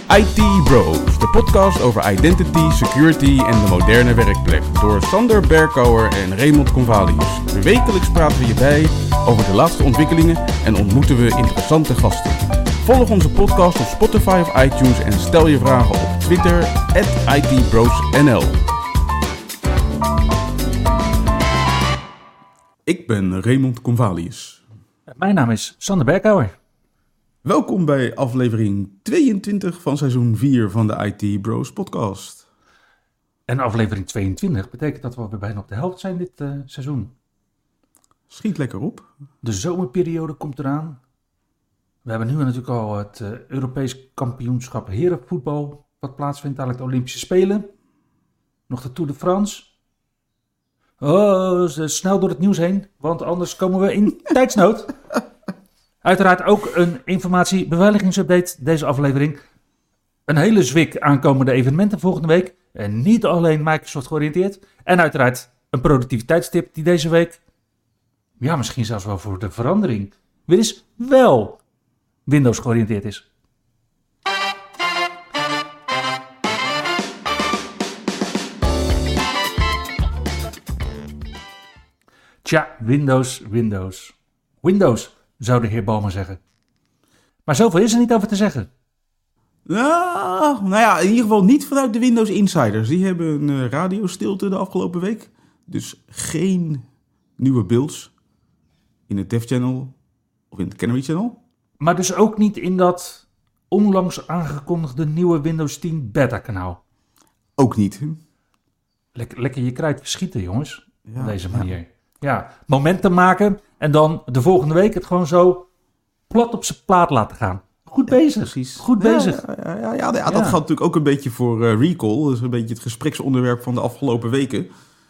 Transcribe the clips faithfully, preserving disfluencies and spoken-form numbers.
I T Bros, de podcast over identity, security en de moderne werkplek. Door Sander Berkouwer en Raymond Convalius. Wekelijks praten we je bij over de laatste ontwikkelingen en ontmoeten we interessante gasten. Volg onze podcast op Spotify of iTunes en stel je vragen op Twitter at I T Bros N L. Ik ben Raymond Convalius. Mijn naam is Sander Berkouwer. Welkom bij aflevering tweeëntwintig van seizoen vier van de I T Bros podcast. En aflevering tweeëntwintig betekent dat we alweer bijna op de helft zijn dit uh, seizoen. Schiet lekker op. De zomerperiode komt eraan. We hebben nu natuurlijk al het uh, Europees kampioenschap herenvoetbal wat plaatsvindt, eigenlijk de Olympische Spelen. Nog de Tour de France. Oh, snel door het nieuws heen, want anders komen we in tijdsnood. Uiteraard ook een informatie-beveiligingsupdate deze aflevering. Een hele zwik aankomende evenementen volgende week. En niet alleen Microsoft georiënteerd. En uiteraard een productiviteitstip die deze week, ja misschien zelfs wel voor de verandering, weer eens wel Windows georiënteerd is. Tja, Windows, Windows. Windows, zou de heer Balmer zeggen. Maar zoveel is er niet over te zeggen. Nou, nou ja, in ieder geval niet vanuit de Windows Insiders. Die hebben een uh, radiostilte de afgelopen week. Dus geen nieuwe builds in het Dev Channel of in het Canary Channel. Maar dus ook niet in dat onlangs aangekondigde nieuwe Windows tien beta kanaal. Ook niet. Lek, lekker je kruid verschieten, jongens. Ja, op deze ja. manier. Ja, momentum maken en dan de volgende week het gewoon zo plat op zijn plaat laten gaan. Goed Ja, bezig. precies. Goed Ja, bezig. Ja, ja, ja, ja, ja, dat Ja. geldt natuurlijk ook een beetje voor uh, Recall. Dat is een beetje het gespreksonderwerp van de afgelopen weken.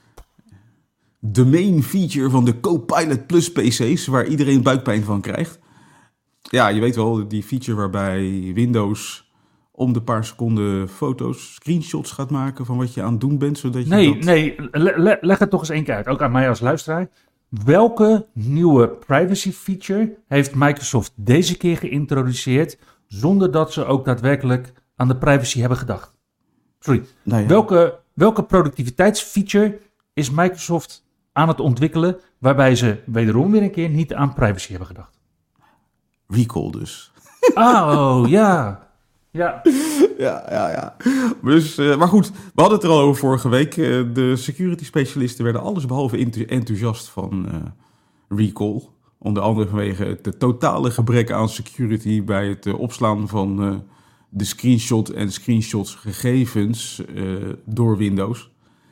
De main feature van de Copilot Plus P C's, waar iedereen buikpijn van krijgt. Ja, je weet wel, die feature waarbij Windows om de paar seconden foto's, screenshots gaat maken van wat je aan het doen bent. Zodat je Nee, dat... nee, le- le- leg het toch eens één keer uit. Ook aan mij als luisteraar. Welke nieuwe privacy feature heeft Microsoft deze keer geïntroduceerd zonder dat ze ook daadwerkelijk aan de privacy hebben gedacht? Sorry. Nou ja. Welke, welke productiviteitsfeature is Microsoft aan het ontwikkelen waarbij ze wederom weer een keer niet aan privacy hebben gedacht? Recall dus. Ah, oh, ja. Ja. Ja, ja, ja. Dus, uh, maar goed, we hadden het er al over vorige week. Uh, de security specialisten werden allesbehalve enth- enthousiast van uh, Recall. Onder andere vanwege het totale gebrek aan security bij het uh, opslaan van uh, de screenshot en screenshots gegevens uh, door Windows.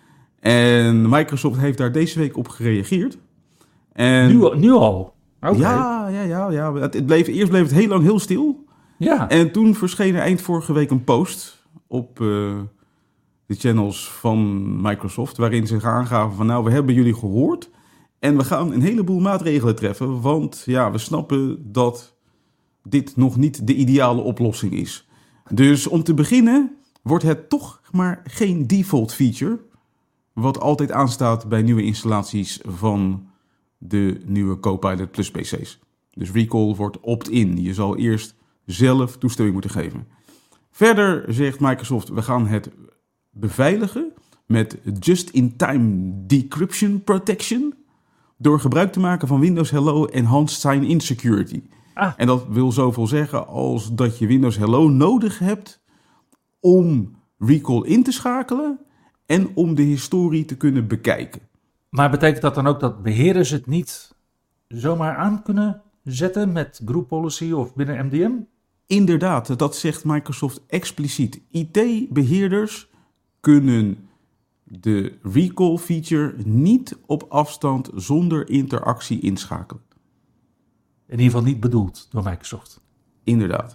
En Microsoft heeft daar deze week op gereageerd. En Nu, nu al? Okay. Ja, ja, ja, ja. Het, het bleef, eerst bleef het heel lang heel stil. Ja. En toen verscheen er eind vorige week een post op uh, de channels van Microsoft, waarin ze aangaven van nou, we hebben jullie gehoord en we gaan een heleboel maatregelen treffen, want ja, we snappen dat dit nog niet de ideale oplossing is. Dus om te beginnen wordt het toch maar geen default feature, wat altijd aanstaat bij nieuwe installaties van de nieuwe Copilot Plus P C's. Dus Recall wordt opt-in. Je zal eerst zelf toestemming moeten geven. Verder zegt Microsoft, we gaan het beveiligen met just-in-time decryption protection door gebruik te maken van Windows Hello Enhanced Sign-in Security. Ah. En dat wil zoveel zeggen als dat je Windows Hello nodig hebt om Recall in te schakelen en om de historie te kunnen bekijken. Maar betekent dat dan ook dat beheerders het niet zomaar aan kunnen zetten met group policy of binnen M D M? Inderdaad, dat zegt Microsoft expliciet. I T-beheerders kunnen de recall feature niet op afstand zonder interactie inschakelen. In ieder geval niet bedoeld door Microsoft. Inderdaad.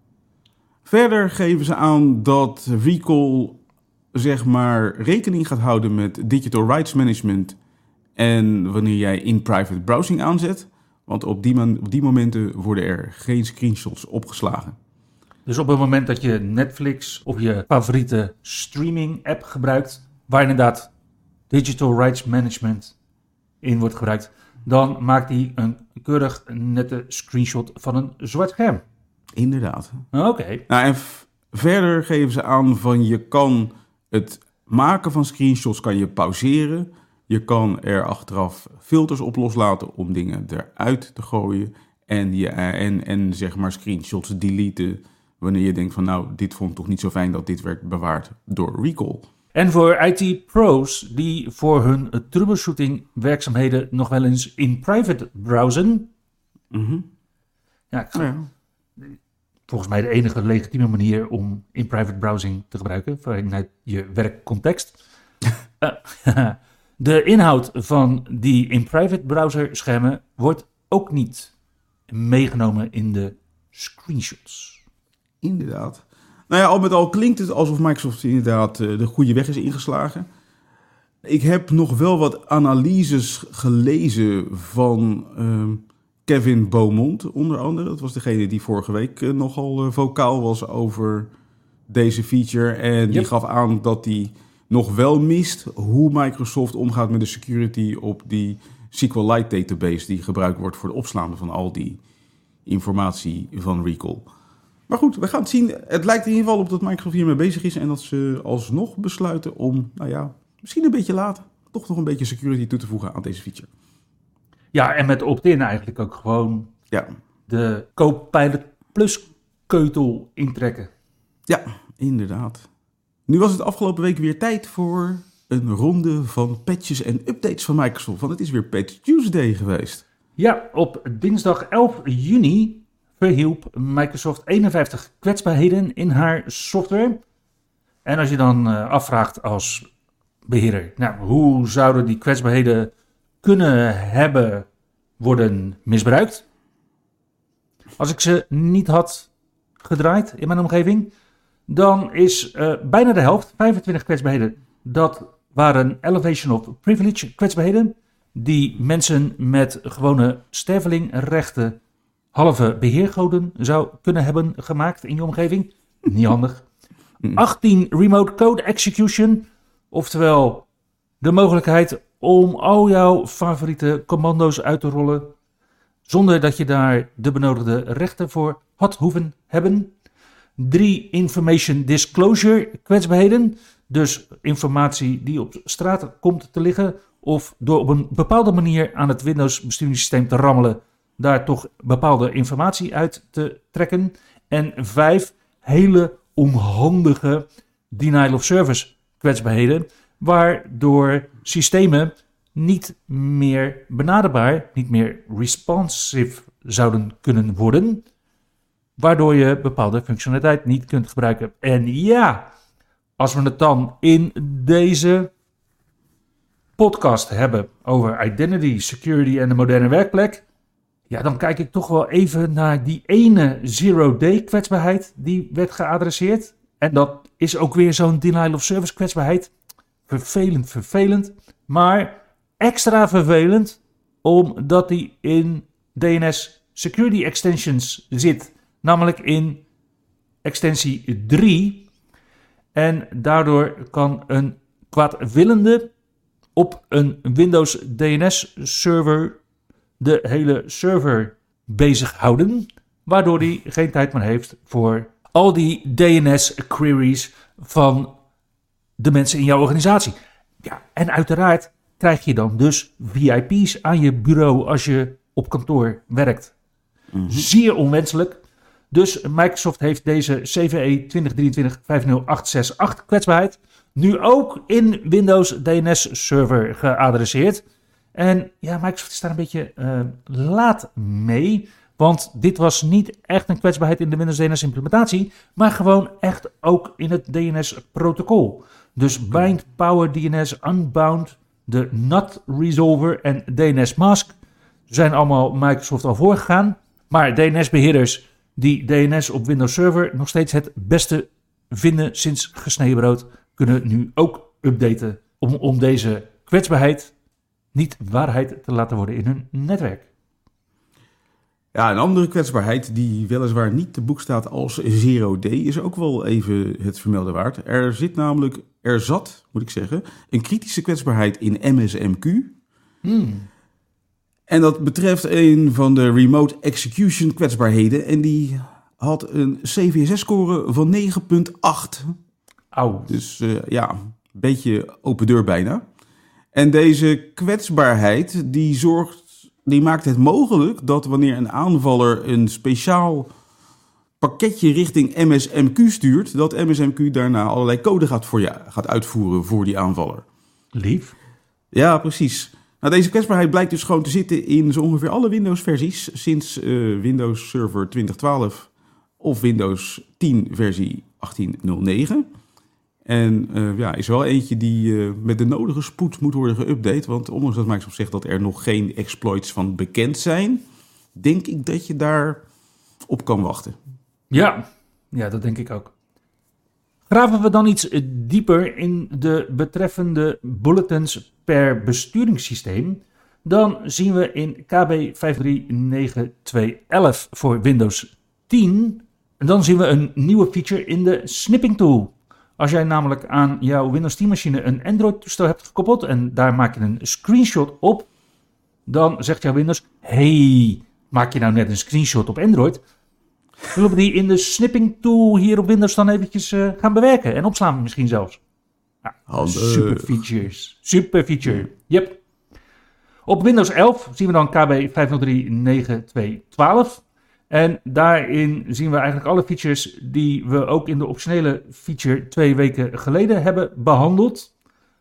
Verder geven ze aan dat recall zeg maar rekening gaat houden met digital rights management en wanneer jij in-private browsing aanzet. Want op die, man, op die momenten worden er geen screenshots opgeslagen. Dus op het moment dat je Netflix of je favoriete streaming app gebruikt, waar inderdaad digital rights management in wordt gebruikt, dan maakt hij een keurig nette screenshot van een zwart scherm. Inderdaad. Oké. Okay. Nou, en f- Verder geven ze aan van je kan het maken van screenshots kan je pauzeren. Je kan er achteraf filters op loslaten om dingen eruit te gooien. En, je, en, en zeg maar screenshots deleten wanneer je denkt van nou, dit vond ik toch niet zo fijn dat dit werd bewaard door Recall. En voor I T-pro's die voor hun troubleshooting werkzaamheden nog wel eens in private browsen. Mm-hmm. Ja, ik ga, ja. Volgens mij de enige legitieme manier om in private browsing te gebruiken vanuit je werkcontext. uh, de inhoud van die in private browser schermen wordt ook niet meegenomen in de screenshots. Inderdaad. Nou ja, al met al klinkt het alsof Microsoft inderdaad uh, de goede weg is ingeslagen. Ik heb nog wel wat analyses gelezen van uh, Kevin Beaumont, onder andere. Dat was degene die vorige week uh, nogal uh, vocaal was over deze feature. En die yep. gaf aan dat hij nog wel mist hoe Microsoft omgaat met de security op die SQLite database die gebruikt wordt voor het opslaan van al die informatie van Recall. Maar goed, we gaan het zien. Het lijkt in ieder geval op dat Microsoft hiermee bezig is en dat ze alsnog besluiten om, nou ja, misschien een beetje later, toch nog een beetje security toe te voegen aan deze feature. Ja, en met opt-in eigenlijk ook gewoon ja. de Copilot Plus keutel intrekken. Ja, inderdaad. Nu was het afgelopen week weer tijd voor een ronde van patches en updates van Microsoft, want het is weer Patch Tuesday geweest. Ja, op dinsdag elf juni verhielp Microsoft eenenvijftig kwetsbaarheden in haar software. En als je dan uh, afvraagt als beheerder, nou, hoe zouden die kwetsbaarheden kunnen hebben worden misbruikt? Als ik ze niet had gedraaid in mijn omgeving, dan is uh, bijna de helft, vijfentwintig kwetsbaarheden, dat waren Elevation of Privilege kwetsbaarheden, die mensen met gewone stervelingrechten halve beheergoden zou kunnen hebben gemaakt in je omgeving. Niet handig. achttien remote code execution, oftewel de mogelijkheid om al jouw favoriete commando's uit te rollen zonder dat je daar de benodigde rechten voor had hoeven hebben. Drie information disclosure kwetsbaarheden, dus informatie die op straat komt te liggen of door op een bepaalde manier aan het Windows besturingssysteem te rammelen daar toch bepaalde informatie uit te trekken. En vijf hele onhandige denial of service kwetsbaarheden, waardoor systemen niet meer benaderbaar, niet meer responsive zouden kunnen worden, waardoor je bepaalde functionaliteit niet kunt gebruiken. En ja, als we het dan in deze podcast hebben over identity, security en de moderne werkplek, ja, dan kijk ik toch wel even naar die ene zero-day kwetsbaarheid die werd geadresseerd. En dat is ook weer zo'n denial of service kwetsbaarheid. Vervelend, vervelend. Maar extra vervelend omdat die in D N S Security Extensions zit. Namelijk in extensie drie. En daardoor kan een kwaadwillende op een Windows D N S server de hele server bezighouden, waardoor hij geen tijd meer heeft voor al die D N S-queries van de mensen in jouw organisatie. Ja, en uiteraard krijg je dan dus V I P's aan je bureau als je op kantoor werkt. Mm-hmm. Zeer onwenselijk. Dus Microsoft heeft deze C V E twintig drieëntwintig vijf nul acht zes acht kwetsbaarheid nu ook in Windows D N S Server geadresseerd. En ja, Microsoft is daar een beetje uh, laat mee. Want dit was niet echt een kwetsbaarheid in de Windows D N S implementatie, maar gewoon echt ook in het D N S protocol. Dus Bind, Power D N S, Unbound, de N A T Resolver en D N S Mask zijn allemaal Microsoft al voorgegaan. Maar D N S-beheerders die D N S op Windows Server nog steeds het beste vinden sinds gesneden brood, kunnen nu ook updaten om, om deze kwetsbaarheid niet waarheid te laten worden in hun netwerk. Ja, een andere kwetsbaarheid die weliswaar niet te boek staat als zero day is ook wel even het vermelden waard. Er zit namelijk, er zat, moet ik zeggen, een kritische kwetsbaarheid in M S M Q. Hmm. En dat betreft een van de remote execution kwetsbaarheden. En die had een C V S S-score van negen komma acht. Auw. Dus uh, ja, een beetje open deur bijna. En deze kwetsbaarheid die zorgt, die maakt het mogelijk dat wanneer een aanvaller een speciaal pakketje richting M S M Q stuurt, dat M S M Q daarna allerlei code gaat, voor je, gaat uitvoeren voor die aanvaller. Lief. Ja, precies. Nou, deze kwetsbaarheid blijkt dus gewoon te zitten in zo ongeveer alle Windows-versies sinds uh, Windows Server twintig twaalf of Windows tien versie achttien nul negen. En uh, ja, is wel eentje die uh, met de nodige spoed moet worden geüpdate. Want ondanks dat Microsoft zegt dat er nog geen exploits van bekend zijn, denk ik dat je daar op kan wachten. Ja, ja, dat denk ik ook. Graven we dan iets dieper in de betreffende bulletins per besturingssysteem, dan zien we in K B vijf drie negen twee elf voor Windows tien, en dan zien we een nieuwe feature in de snipping tool. Als jij namelijk aan jouw Windows tien machine een Android-toestel hebt gekoppeld en daar maak je een screenshot op, dan zegt jouw Windows, hey, maak je nou net een screenshot op Android? Zullen we die in de snipping tool hier op Windows dan eventjes uh, gaan bewerken en opslaan misschien zelfs? Ja, super features. Super feature. Yep. Op Windows elf zien we dan K B vijf nul drie negen twee een twee. En daarin zien we eigenlijk alle features die we ook in de optionele feature twee weken geleden hebben behandeld.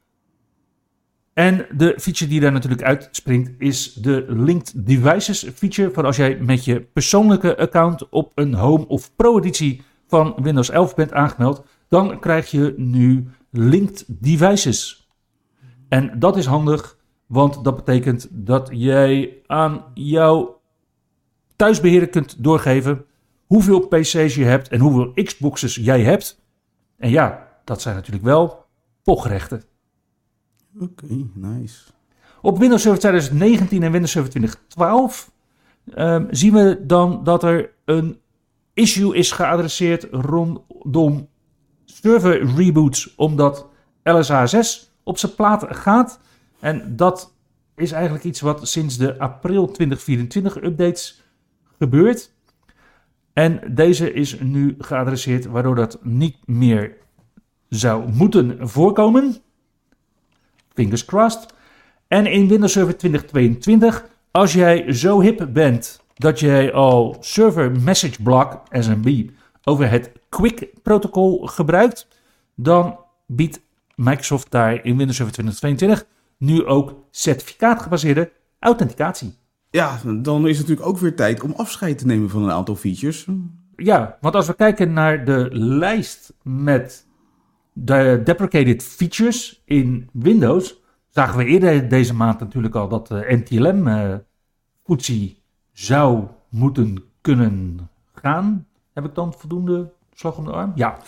En de feature die daar natuurlijk uitspringt is de Linked Devices feature. Voor als jij met je persoonlijke account op een Home of Pro editie van Windows elf bent aangemeld, dan krijg je nu Linked Devices. En dat is handig, want dat betekent dat jij aan jouw thuisbeheerder kunt doorgeven hoeveel P C's je hebt en hoeveel Xboxes jij hebt. En ja, dat zijn natuurlijk wel pochrechten. Oké, okay, nice. Op Windows Server twintig negentien en Windows Server twintig twaalf um, zien we dan dat er een issue is geadresseerd rondom server reboots, omdat L S A zes op zijn plaat gaat. En dat is eigenlijk iets wat sinds de april twintig vierentwintig updates gebeurt. En deze is nu geadresseerd, waardoor dat niet meer zou moeten voorkomen. Fingers crossed. En in Windows Server twintig tweeëntwintig, als jij zo hip bent dat jij al Server Message Block, S M B, over het Quick protocol gebruikt, dan biedt Microsoft daar in Windows Server twintig tweeëntwintig nu ook certificaatgebaseerde authenticatie. Ja, dan is het natuurlijk ook weer tijd om afscheid te nemen van een aantal features. Ja, want als we kijken naar de lijst met de deprecated features in Windows, zagen we eerder deze maand natuurlijk al dat de N T L M-footsie zou moeten kunnen gaan. Heb ik dan voldoende slag om de arm? Ja.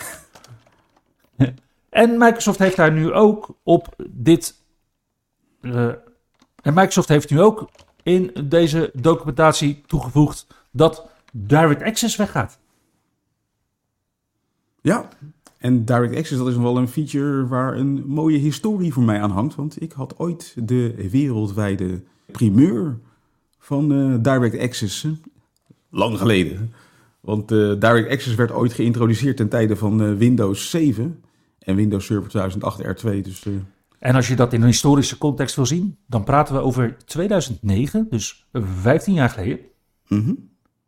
En Microsoft heeft daar nu ook op dit... Uh, en Microsoft heeft nu ook in deze documentatie toegevoegd dat Direct Access weggaat. Ja, en Direct Access, dat is wel een feature waar een mooie historie voor mij aan hangt. Want ik had ooit de wereldwijde primeur van uh, Direct Access. Lang geleden. Want uh, Direct Access werd ooit geïntroduceerd ten tijde van uh, Windows zeven en Windows Server tweeduizend acht R twee. Dus, uh... En als je dat in een historische context wil zien, dan praten we over tweeduizend negen, dus vijftien jaar geleden. Mm-hmm.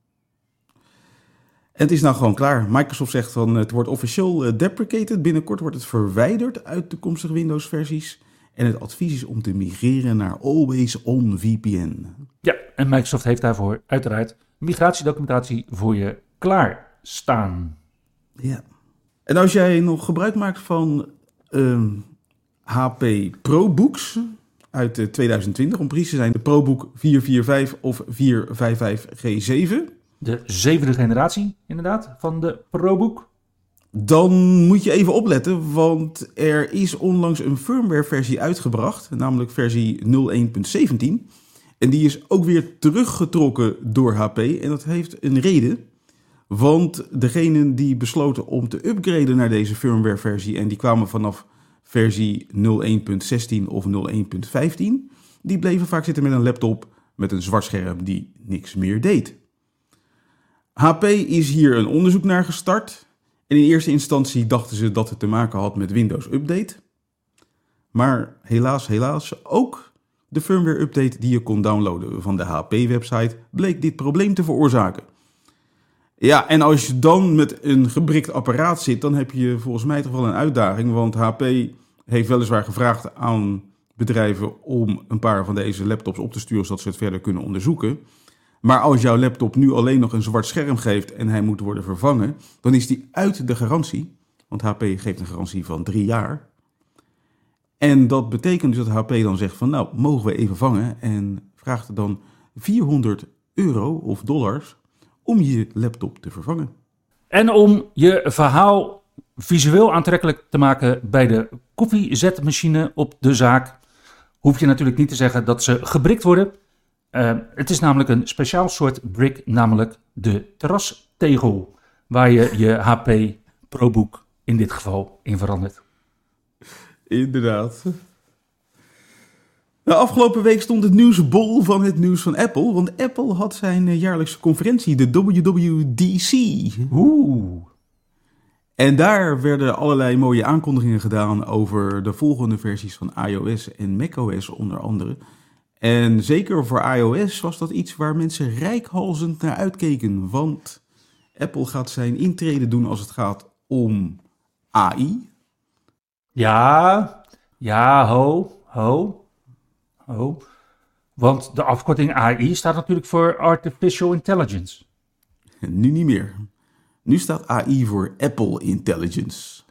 En het is nou gewoon klaar. Microsoft zegt van het wordt officieel uh, deprecated. Binnenkort wordt het verwijderd uit toekomstige Windows versies. En het advies is om te migreren naar Always On V P N. Ja, en Microsoft heeft daarvoor uiteraard migratiedocumentatie voor je klaarstaan. Ja. En als jij nog gebruik maakt van uh, H P ProBooks uit uh, tweeduizend twintig, om precies te zijn de ProBook vier vier vijf of vier vijf vijf G zeven... De zevende generatie, inderdaad, van de ProBook. Dan moet je even opletten, want er is onlangs een firmware-versie uitgebracht, namelijk versie nul één punt zeventien. En die is ook weer teruggetrokken door H P. En dat heeft een reden, want degenen die besloten om te upgraden naar deze firmware-versie, en die kwamen vanaf versie nul één punt zestien of nul één punt vijftien, die bleven vaak zitten met een laptop met een zwart scherm die niks meer deed. H P is hier een onderzoek naar gestart. En in eerste instantie dachten ze dat het te maken had met Windows Update. Maar helaas, helaas, ook de firmware update die je kon downloaden van de H P-website bleek dit probleem te veroorzaken. Ja, en als je dan met een gebrikt apparaat zit, dan heb je volgens mij toch wel een uitdaging. Want H P heeft weliswaar gevraagd aan bedrijven om een paar van deze laptops op te sturen, zodat ze het verder kunnen onderzoeken. Maar als jouw laptop nu alleen nog een zwart scherm geeft en hij moet worden vervangen, dan is die uit de garantie. Want H P geeft een garantie van drie jaar. En dat betekent dus dat H P dan zegt van, nou, mogen we even vangen? En vraagt er dan vierhonderd euro of dollars om je laptop te vervangen. En om je verhaal visueel aantrekkelijk te maken bij de koffiezetmachine op de zaak, hoef je natuurlijk niet te zeggen dat ze gebrikt worden. Uh, het is namelijk een speciaal soort brick, namelijk de terrastegel, waar je je H P ProBook in dit geval in verandert. Inderdaad. De afgelopen week stond het nieuws bol van het nieuws van Apple, want Apple had zijn jaarlijkse conferentie, de W W D C. Oeh. En daar werden allerlei mooie aankondigingen gedaan over de volgende versies van iOS en macOS onder andere. En zeker voor iOS was dat iets waar mensen reikhalzend naar uitkeken, want Apple gaat zijn intrede doen als het gaat om A I. Ja, ja, ho, ho, ho. Want de afkorting A I staat natuurlijk voor Artificial Intelligence. Nu niet meer. Nu staat A I voor Apple Intelligence.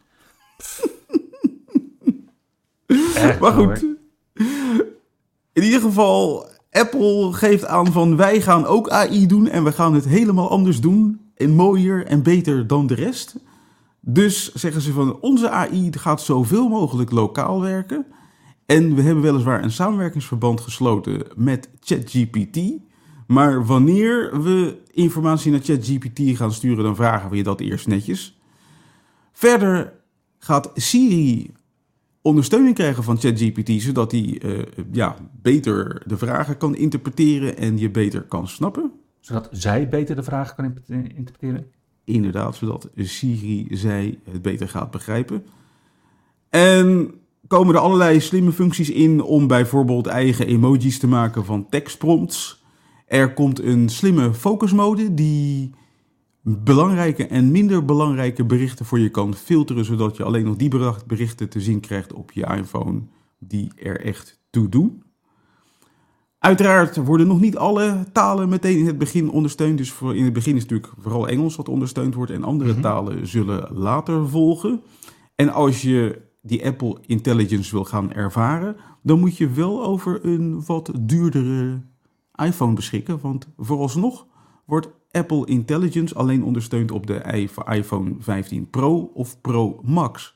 Echt, maar goed. Hoor. In ieder geval, Apple geeft aan van wij gaan ook A I doen en we gaan het helemaal anders doen. En mooier en beter dan de rest. Dus zeggen ze van onze A I gaat zoveel mogelijk lokaal werken. En we hebben weliswaar een samenwerkingsverband gesloten met ChatGPT. Maar wanneer we informatie naar ChatGPT gaan sturen, dan vragen we je dat eerst netjes. Verder gaat Siri ondersteuning krijgen van ChatGPT, zodat hij uh, ja, beter de vragen kan interpreteren en je beter kan snappen. Zodat zij beter de vragen kan interpreteren? Inderdaad, zodat Siri zij het beter gaat begrijpen. En komen er allerlei slimme functies in om bijvoorbeeld eigen emojis te maken van tekstprompts. Er komt een slimme focusmode die belangrijke en minder belangrijke berichten voor je kan filteren, zodat je alleen nog die berichten te zien krijgt op je iPhone die er echt toe doen. Uiteraard worden nog niet alle talen meteen in het begin ondersteund. Dus voor in het begin is natuurlijk vooral Engels wat ondersteund wordt en andere mm-hmm. talen zullen later volgen. En als je die Apple Intelligence wil gaan ervaren, dan moet je wel over een wat duurdere iPhone beschikken. Want vooralsnog wordt Apple Intelligence alleen ondersteund op de iPhone vijftien Pro of Pro Max.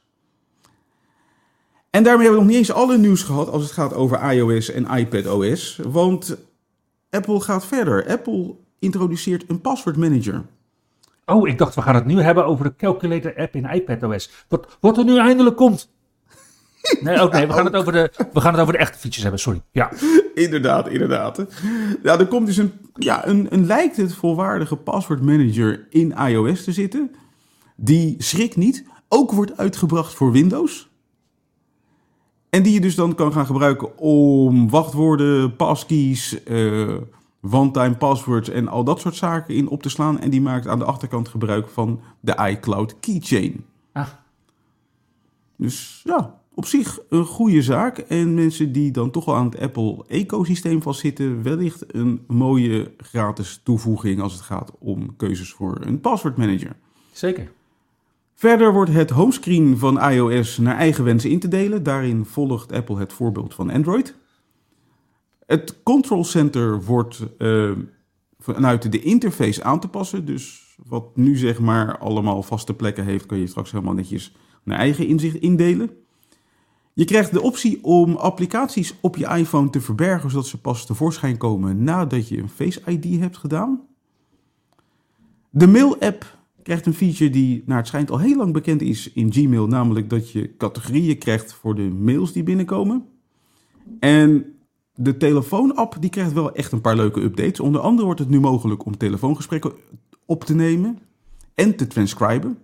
En daarmee hebben we nog niet eens alle nieuws gehad als het gaat over iOS en iPadOS. Want Apple gaat verder. Apple introduceert een password manager. Oh, ik dacht we gaan het nu hebben over de calculator app in iPadOS. Wat, wat er nu eindelijk komt. Nee, ook nee, we gaan, het over de, we gaan het over de echte features hebben, sorry. Ja. Inderdaad, inderdaad. Ja, er komt dus een, ja, een, een lijkt het volwaardige password manager in iOS te zitten. Die, schrik niet, ook wordt uitgebracht voor Windows. En die je dus dan kan gaan gebruiken om wachtwoorden, passkeys, uh, one-time passwords en al dat soort zaken in op te slaan. En die maakt aan de achterkant gebruik van de iCloud Keychain. Ah. Dus ja, op zich een goede zaak. En mensen die dan toch al aan het Apple-ecosysteem vastzitten, wellicht een mooie gratis toevoeging als het gaat om keuzes voor een password manager. Zeker. Verder wordt het homescreen van iOS naar eigen wensen in te delen. Daarin volgt Apple het voorbeeld van Android. Het control center wordt uh, vanuit de interface aan te passen. Dus wat nu zeg maar allemaal vaste plekken heeft, kan je straks helemaal netjes naar eigen inzicht indelen. Je krijgt de optie om applicaties op je iPhone te verbergen, zodat ze pas tevoorschijn komen nadat je een Face I D hebt gedaan. De Mail-app krijgt een feature die naar het schijnt al heel lang bekend is in Gmail, namelijk dat je categorieën krijgt voor de mails die binnenkomen. En de telefoon-app die krijgt wel echt een paar leuke updates. Onder andere wordt het nu mogelijk om telefoongesprekken op te nemen en te transcriben.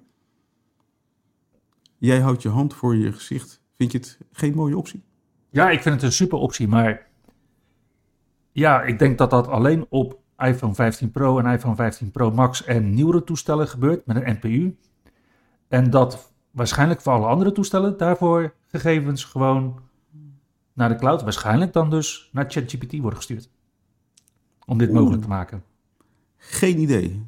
Jij houdt je hand voor je gezicht. Vind je het geen mooie optie? Ja, ik vind het een super optie, maar ja, ik denk dat dat alleen op iPhone vijftien Pro en iPhone vijftien Pro Max en nieuwere toestellen gebeurt met een N P U. En dat waarschijnlijk voor alle andere toestellen daarvoor gegevens gewoon naar de cloud, waarschijnlijk dan dus naar ChatGPT worden gestuurd. Om dit Oeh. mogelijk te maken. Geen idee.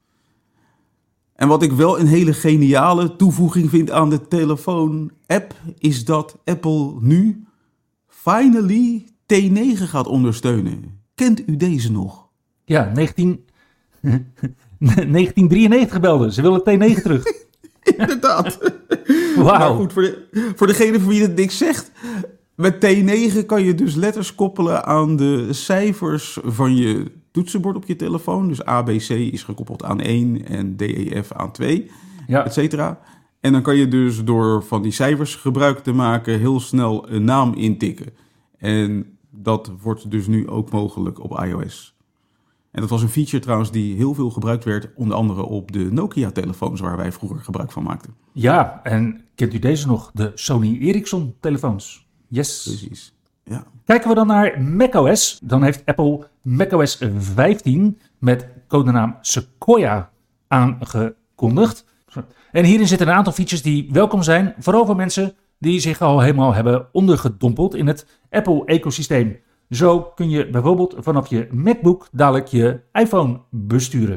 En wat ik wel een hele geniale toevoeging vind aan de telefoon-app, is dat Apple nu finally T negen gaat ondersteunen. Kent u deze nog? Ja, negentien negentien drieënnegentig belde. Ze willen T negen terug. Inderdaad. Wauw. Maar goed, voor, de, voor degene voor wie het niks zegt. Met T negen kan je dus letters koppelen aan de cijfers van je toetsenbord op je telefoon. Dus A B C is gekoppeld aan één en D E F aan twee, Ja. et cetera. En dan kan je dus door van die cijfers gebruik te maken heel snel een naam intikken. En dat wordt dus nu ook mogelijk op iOS. En dat was een feature trouwens die heel veel gebruikt werd, onder andere op de Nokia-telefoons waar wij vroeger gebruik van maakten. Ja, en kent u deze nog? De Sony Ericsson telefoons. Yes. Precies. Ja. Kijken we dan naar macOS, dan heeft Apple macOS vijftien met codenaam Sequoia aangekondigd. En hierin zitten een aantal features die welkom zijn, vooral voor mensen die zich al helemaal hebben ondergedompeld in het Apple-ecosysteem. Zo kun je bijvoorbeeld vanaf je MacBook dadelijk je iPhone besturen.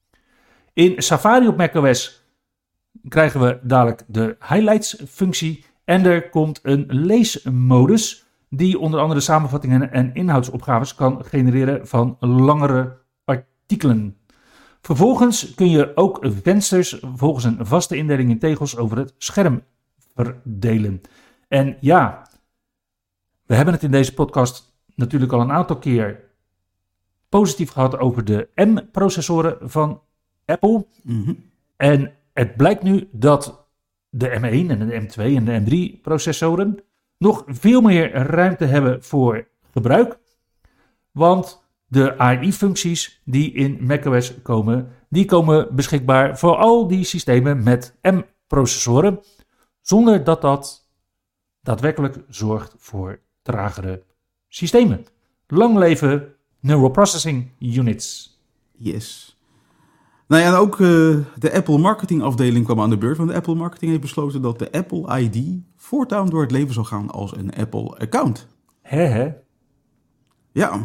In Safari op macOS krijgen we dadelijk de highlights-functie en er komt een leesmodus die onder andere samenvattingen en inhoudsopgaves kan genereren van langere artikelen. Vervolgens kun je ook vensters volgens een vaste indeling in tegels over het scherm verdelen. En ja, we hebben het in deze podcast natuurlijk al een aantal keer positief gehad over de M-processoren van Apple. Mm-hmm. En het blijkt nu dat de M één en de M twee en de M drie processoren nog veel meer ruimte hebben voor gebruik. Want de A I-functies die in macOS komen, die komen beschikbaar voor al die systemen met M-processoren, zonder dat dat daadwerkelijk zorgt voor tragere systemen. Lang leven Neural Processing Units. Yes. Nou ja, en ook uh, de Apple Marketing afdeling kwam aan de beurt. Want de Apple Marketing heeft besloten dat de Apple I D voortaan door het leven zal gaan als een Apple account. Hè hè? Ja.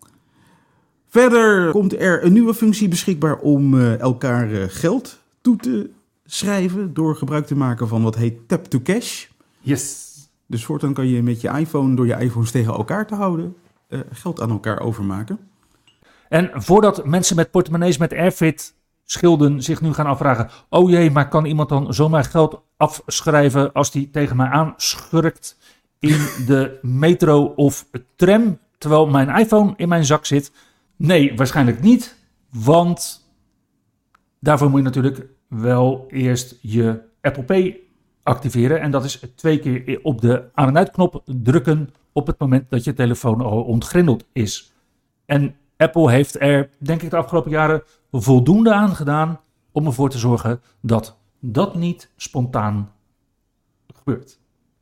Verder komt er een nieuwe functie beschikbaar om uh, elkaar uh, geld toe te schrijven door gebruik te maken van wat heet Tap to Cash. Yes. Dus voortaan kan je met je iPhone, door je iPhones tegen elkaar te houden, uh, geld aan elkaar overmaken. En voordat mensen met portemonnees met Airfit schilden zich nu gaan afvragen, oh jee, maar kan iemand dan zomaar geld afschrijven als die tegen mij aanschurkt in de metro of tram, terwijl mijn iPhone in mijn zak zit? Nee, waarschijnlijk niet, want daarvoor moet je natuurlijk wel eerst je Apple Pay activeren. En dat is twee keer op de aan- en uitknop drukken op het moment dat je telefoon al ontgrendeld is. En Apple heeft er, denk ik, de afgelopen jaren voldoende aan gedaan om ervoor te zorgen dat dat niet spontaan gebeurt.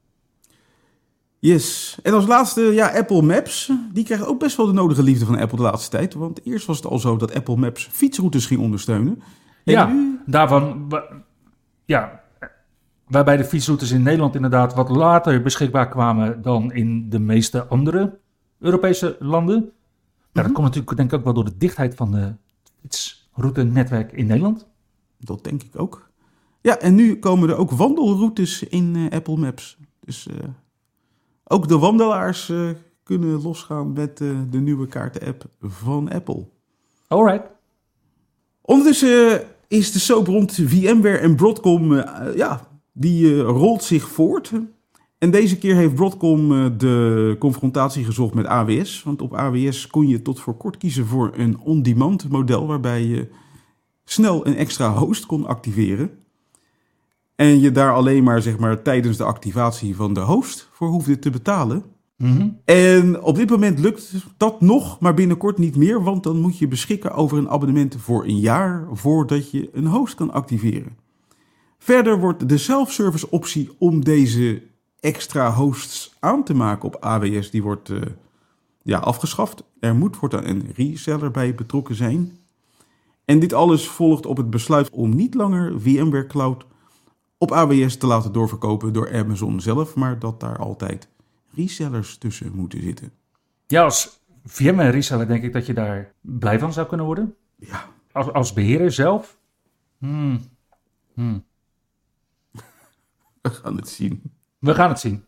Yes. En als laatste, ja, Apple Maps. Die krijgt ook best wel de nodige liefde van Apple de laatste tijd. Want eerst was het al zo dat Apple Maps fietsroutes ging ondersteunen. En Ja, nu... daarvan, ja, waarbij de fietsroutes in Nederland inderdaad wat later beschikbaar kwamen dan in de meeste andere Europese landen. Nou, dat komt natuurlijk denk ik ook wel door de dichtheid van de fietsroutenetwerk in Nederland. Dat denk ik ook. Ja, en nu komen er ook wandelroutes in uh, Apple Maps. Dus uh, ook de wandelaars uh, kunnen losgaan met uh, de nieuwe kaarten-app van Apple. Alright. Ondertussen uh, is de soap rond VMware en Broadcom, uh, ja, die uh, rolt zich voort. En deze keer heeft Broadcom uh, de confrontatie gezocht met A W S. Want op A W S kon je tot voor kort kiezen voor een on-demand model, waarbij je snel een extra host kon activeren. En je daar alleen maar, zeg maar tijdens de activatie van de host voor hoefde te betalen. Mm-hmm. En op dit moment lukt dat nog, maar binnenkort niet meer. Want dan moet je beschikken over een abonnement voor een jaar voordat je een host kan activeren. Verder wordt de self-service optie om deze extra hosts aan te maken op A W S, die wordt uh, ja, afgeschaft. Er moet voortaan een reseller bij betrokken zijn. En dit alles volgt op het besluit om niet langer VMware Cloud op A W S te laten doorverkopen door Amazon zelf, maar dat daar altijd resellers tussen moeten zitten. Ja, als VMware reseller denk ik dat je daar blij van zou kunnen worden. Ja. Als, als beheerder zelf? Hmm. Hmm. We gaan het zien. We gaan het zien.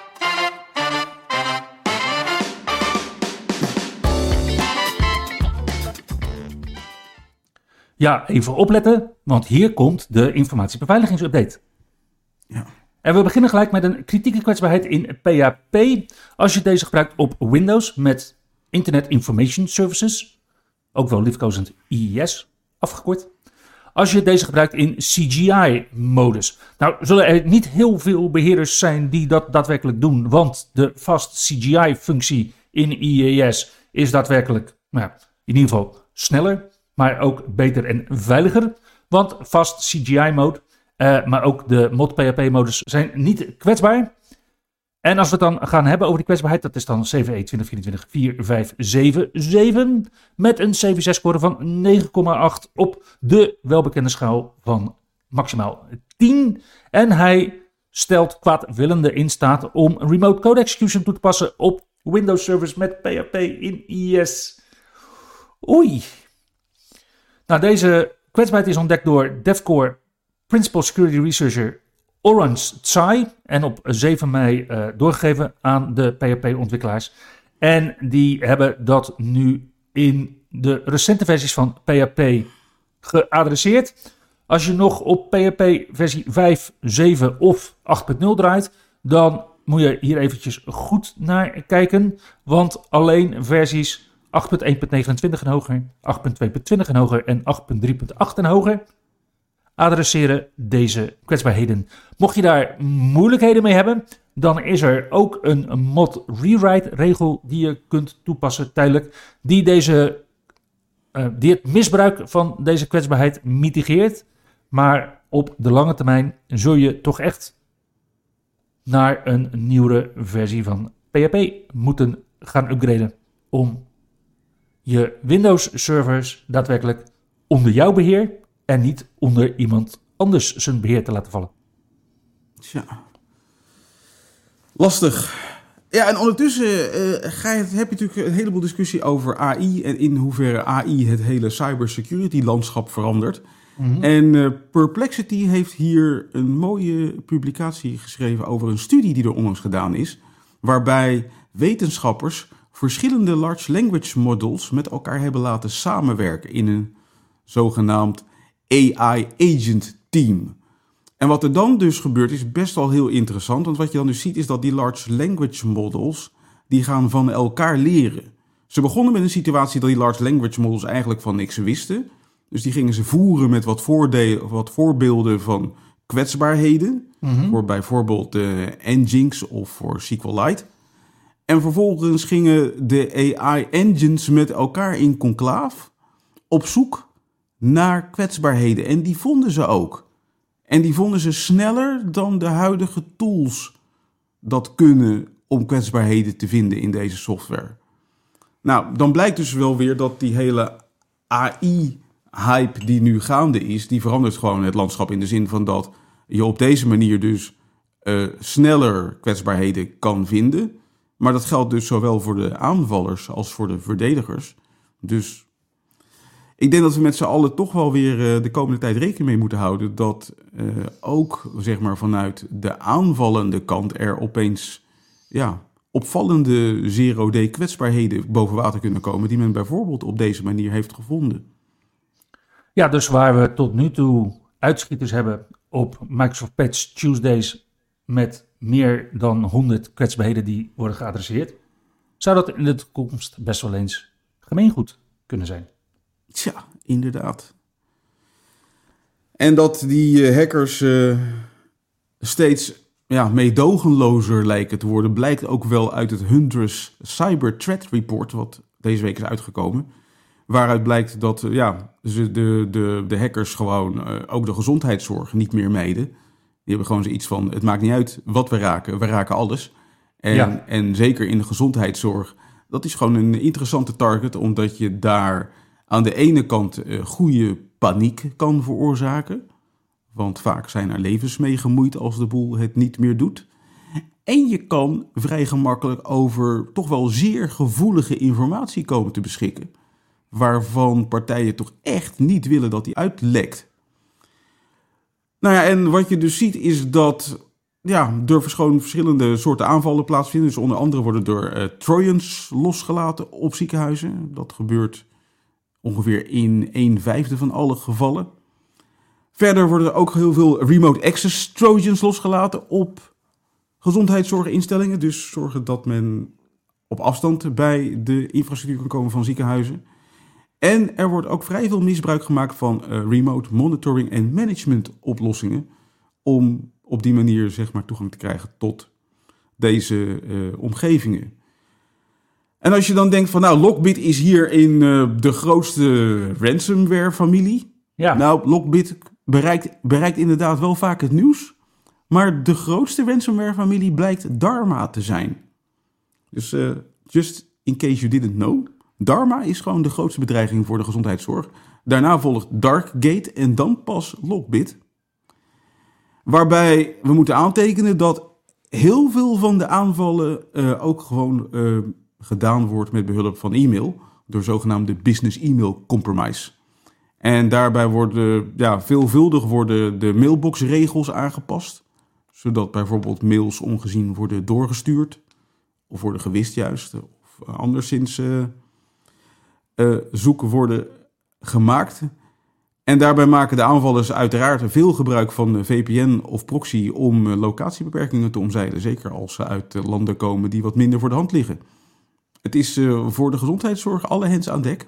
Ja, even opletten, want hier komt de informatiebeveiligingsuppdate. Ja. En we beginnen gelijk met een kritieke kwetsbaarheid in P H P. Als je deze gebruikt op Windows met Internet Information Services, ook wel liefkozend I I S afgekort. Als je deze gebruikt in C G I-modus. Nou, zullen er niet heel veel beheerders zijn die dat daadwerkelijk doen, want de fast C G I-functie in I I S is daadwerkelijk, nou, in ieder geval sneller, maar ook beter en veiliger. Want fast C G I-mode, uh, maar ook de mod P H P-modus zijn niet kwetsbaar. En als we het dan gaan hebben over die kwetsbaarheid, dat is dan C V E twintig vierentwintig vier vijf zeven zeven met een C V zes-score van negen komma acht op de welbekende schaal van maximaal tien. En hij stelt kwaadwillenden in staat om remote code execution toe te passen op Windows servers met P H P in I I S. Oei. Nou, deze kwetsbaarheid is ontdekt door DevCore Principal Security Researcher Orange Tsai en op zeven mei uh, doorgegeven aan de P H P-ontwikkelaars. En die hebben dat nu in de recente versies van P H P geadresseerd. Als je nog op P H P versie vijf, zeven of acht punt nul draait, dan moet je hier eventjes goed naar kijken. Want alleen versies acht punt één punt negenentwintig en hoger, acht punt twee punt twintig en hoger en acht punt drie punt acht en hoger adresseren deze kwetsbaarheden. Mocht je daar moeilijkheden mee hebben, dan is er ook een mod rewrite regel die je kunt toepassen tijdelijk, die, deze, uh, die het misbruik van deze kwetsbaarheid mitigeert. Maar op de lange termijn zul je toch echt naar een nieuwere versie van P H P moeten gaan upgraden om je Windows servers daadwerkelijk onder jouw beheer en niet onder iemand anders zijn beheer te laten vallen. Tja. Lastig. Ja, en ondertussen uh, ga je, heb je natuurlijk een heleboel discussie over A I en in hoeverre A I het hele cybersecurity landschap verandert. Mm-hmm. En uh, Perplexity heeft hier een mooie publicatie geschreven over een studie die er onlangs gedaan is, waarbij wetenschappers verschillende large language models met elkaar hebben laten samenwerken in een zogenaamd A I agent team. En wat er dan dus gebeurt is best wel heel interessant, want wat je dan dus ziet is dat die large language models, die gaan van elkaar leren. Ze begonnen met een situatie dat die large language models eigenlijk van niks wisten. Dus die gingen ze voeren met wat, voorde- wat voorbeelden van kwetsbaarheden. Mm-hmm. Voor bijvoorbeeld de Nginx of voor SQLite. En vervolgens gingen de A I-engines met elkaar in conclaaf op zoek naar kwetsbaarheden. En die vonden ze ook. En die vonden ze sneller dan de huidige tools dat kunnen om kwetsbaarheden te vinden in deze software. Nou, dan blijkt dus wel weer dat die hele A I-hype die nu gaande is, die verandert gewoon het landschap in de zin van dat je op deze manier dus uh, sneller kwetsbaarheden kan vinden. Maar dat geldt dus zowel voor de aanvallers als voor de verdedigers. Dus ik denk dat we met z'n allen toch wel weer uh, de komende tijd rekening mee moeten houden dat uh, ook zeg maar, vanuit de aanvallende kant er opeens ja, opvallende zero-day kwetsbaarheden boven water kunnen komen die men bijvoorbeeld op deze manier heeft gevonden. Ja, dus waar we tot nu toe uitschieters hebben op Microsoft Patch Tuesdays met meer dan honderd kwetsbaarheden die worden geadresseerd, zou dat in de toekomst best wel eens gemeengoed kunnen zijn. Tja, inderdaad. En dat die uh, hackers uh, steeds ja, meedogenlozer lijken te worden, blijkt ook wel uit het Huntress Cyber Threat Report, wat deze week is uitgekomen. Waaruit blijkt dat uh, ja, de, de, de hackers gewoon uh, ook de gezondheidszorg niet meer meden. Die hebben gewoon zoiets van, het maakt niet uit wat we raken, we raken alles. En, ja. en zeker in de gezondheidszorg, dat is gewoon een interessante target, omdat je daar aan de ene kant uh, goede paniek kan veroorzaken. Want vaak zijn er levens mee gemoeid als de boel het niet meer doet. En je kan vrij gemakkelijk over toch wel zeer gevoelige informatie komen te beschikken, waarvan partijen toch echt niet willen dat die uitlekt. Nou ja, en wat je dus ziet is dat ja, er gewoon verschillende soorten aanvallen plaatsvinden. Dus onder andere worden er uh, Trojans losgelaten op ziekenhuizen. Dat gebeurt ongeveer in een vijfde van alle gevallen. Verder worden er ook heel veel remote access Trojans losgelaten op gezondheidszorginstellingen. Dus zorgen dat men op afstand bij de infrastructuur kan komen van ziekenhuizen. En er wordt ook vrij veel misbruik gemaakt van uh, remote monitoring en management oplossingen om op die manier zeg maar toegang te krijgen tot deze uh, omgevingen. En als je dan denkt van nou, Lockbit is hierin uh, de grootste ransomware familie. Ja. Nou, Lockbit bereikt, bereikt inderdaad wel vaak het nieuws, maar de grootste ransomware familie blijkt Dharma te zijn. Dus uh, just in case you didn't know, Dharma is gewoon de grootste bedreiging voor de gezondheidszorg. Daarna volgt Darkgate en dan pas Lockbit. Waarbij we moeten aantekenen dat heel veel van de aanvallen uh, ook gewoon uh, gedaan wordt met behulp van e-mail, door zogenaamde business e-mail compromise. En daarbij worden ja, veelvuldig worden de mailboxregels aangepast, zodat bijvoorbeeld mails ongezien worden doorgestuurd of worden gewist juist, of anderszins uh, uh, zoek worden gemaakt. En daarbij maken de aanvallers uiteraard veel gebruik van V P N of proxy om locatiebeperkingen te omzeilen, zeker als ze uit landen komen die wat minder voor de hand liggen. Het is uh, voor de gezondheidszorg alle hens aan dek.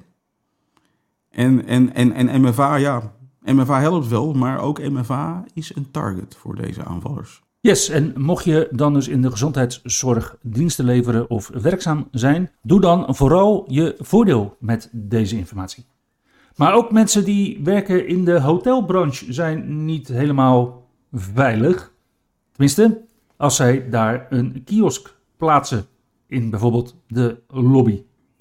En, en, en, en M F A, ja, M F A helpt wel, maar ook M F A is een target voor deze aanvallers. Yes, en mocht je dan dus in de gezondheidszorg diensten leveren of werkzaam zijn, doe dan vooral je voordeel met deze informatie. Maar ook mensen die werken in de hotelbranche zijn niet helemaal veilig. Tenminste, als zij daar een kiosk plaatsen in bijvoorbeeld de lobby.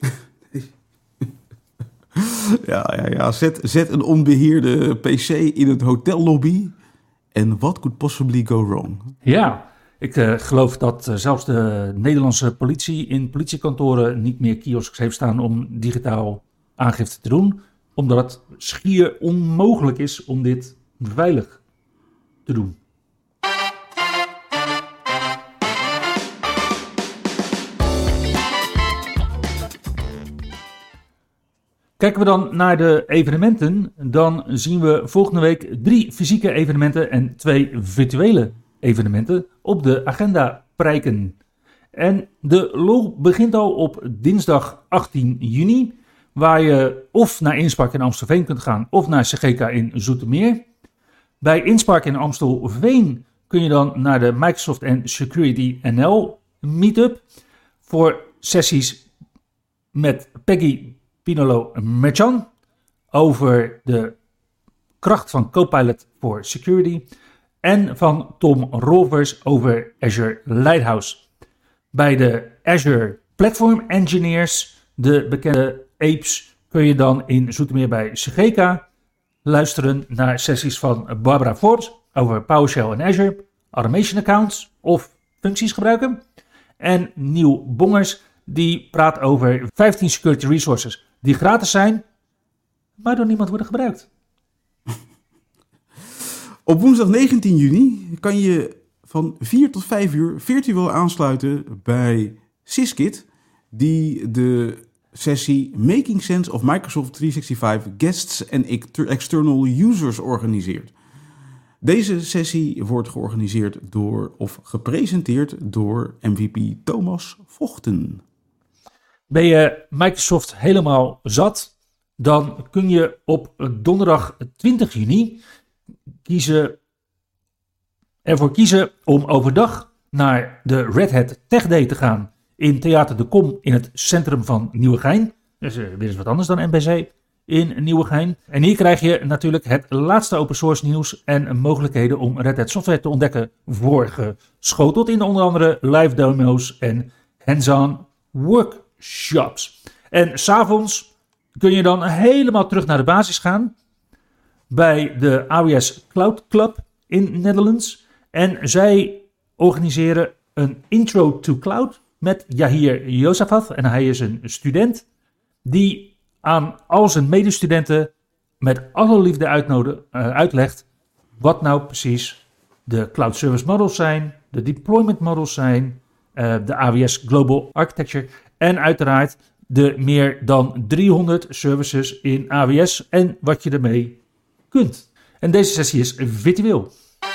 Ja, ja, ja. Zet, zet een onbeheerde P C in het hotellobby en what could possibly go wrong? Ja, ik uh, geloof dat uh, zelfs de Nederlandse politie in politiekantoren niet meer kiosks heeft staan om digitaal aangifte te doen, omdat het schier onmogelijk is om dit veilig te doen. Kijken we dan naar de evenementen, dan zien we volgende week drie fysieke evenementen en twee virtuele evenementen op de agenda prijken. En de lol begint al op dinsdag achttien juni, waar je of naar Inspark in Amstelveen kunt gaan of naar C G K in Zoetermeer. Bij Inspark in Amstelveen kun je dan naar de Microsoft and Security N L meetup voor sessies met Peggy Pinolo-Merchan over de kracht van Copilot voor Security en van Tom Rolvers over Azure Lighthouse. Bij de Azure Platform Engineers, de bekende A P E S, kun je dan in Zoetermeer bij C G K luisteren naar sessies van Barbara Forbes over PowerShell en Azure, automation accounts of functies gebruiken. En Nieuw Bongers, die praat over vijftien security resources die gratis zijn, maar door niemand worden gebruikt. Op woensdag negentien juni kan je van vier tot vijf uur virtueel aansluiten bij Syskit, die de sessie Making Sense of Microsoft driehonderdzesenzestig Guests and External Users organiseert. Deze sessie wordt georganiseerd door of gepresenteerd door M V P Thomas Vochten. Ben je Microsoft helemaal zat? Dan kun je op donderdag twintig juni kiezen ervoor kiezen om overdag naar de Red Hat Tech Day te gaan in Theater de Kom in het centrum van Nieuwegein. Dus uh, weer eens wat anders dan N B C in Nieuwegein. En hier krijg je natuurlijk het laatste open source nieuws en mogelijkheden om Red Hat software te ontdekken voorgeschoteld in onder andere live demo's en hands-on workshops. En 's avonds kun je dan helemaal terug naar de basis gaan bij de A W S Cloud Club in Netherlands. En zij organiseren een Intro to Cloud met Yahir Josafat. En hij is een student die aan al zijn medestudenten met alle liefde uitnodigen, uh, uitlegt wat nou precies de cloud service models zijn, de deployment models zijn, uh, de A W S Global Architecture en uiteraard de meer dan driehonderd services in A W S en wat je ermee kunt. En deze sessie is virtueel.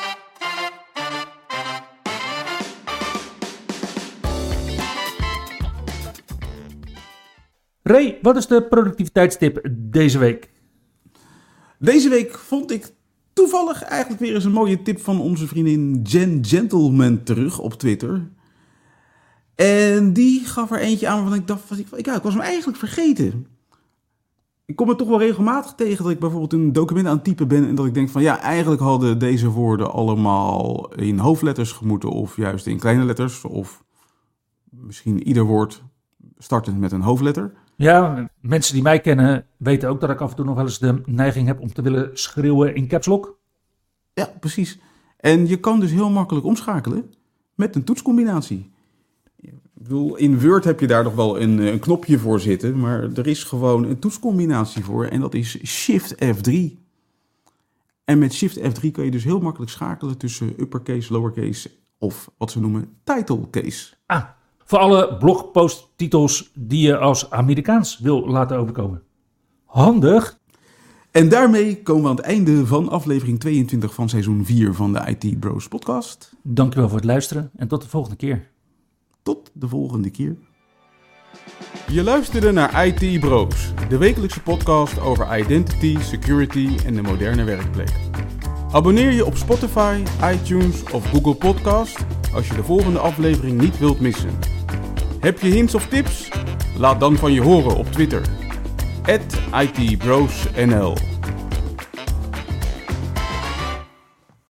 Ray, wat is de productiviteitstip deze week? Deze week vond ik toevallig eigenlijk weer eens een mooie tip van onze vriendin Jen Gentleman terug op Twitter. En die gaf er eentje aan waarvan ik dacht, ik, ja, ik was hem eigenlijk vergeten. Ik kom het toch wel regelmatig tegen dat ik bijvoorbeeld een document aan het typen ben en dat ik denk van ja, eigenlijk hadden deze woorden allemaal in hoofdletters moeten of juist in kleine letters of misschien ieder woord startend met een hoofdletter. Ja, mensen die mij kennen weten ook dat ik af en toe nog wel eens de neiging heb om te willen schreeuwen in caps lock. Ja, precies. En je kan dus heel makkelijk omschakelen met een toetscombinatie. Ik bedoel, in Word heb je daar nog wel een, een knopje voor zitten, maar er is gewoon een toetscombinatie voor en dat is Shift F drie. En met Shift F drie kan je dus heel makkelijk schakelen tussen uppercase, lowercase of wat ze noemen title case. Ah, voor alle blogposttitels die je als Amerikaans wil laten overkomen. Handig. En daarmee komen we aan het einde van aflevering tweeëntwintig van seizoen vier van de I T Bros podcast. Dankjewel voor het luisteren en tot de volgende keer. Tot de volgende keer. Je luisterde naar I T Bros, de wekelijkse podcast over identity, security en de moderne werkplek. Abonneer je op Spotify, iTunes of Google Podcast als je de volgende aflevering niet wilt missen. Heb je hints of tips? Laat dan van je horen op Twitter. at I T Bros N L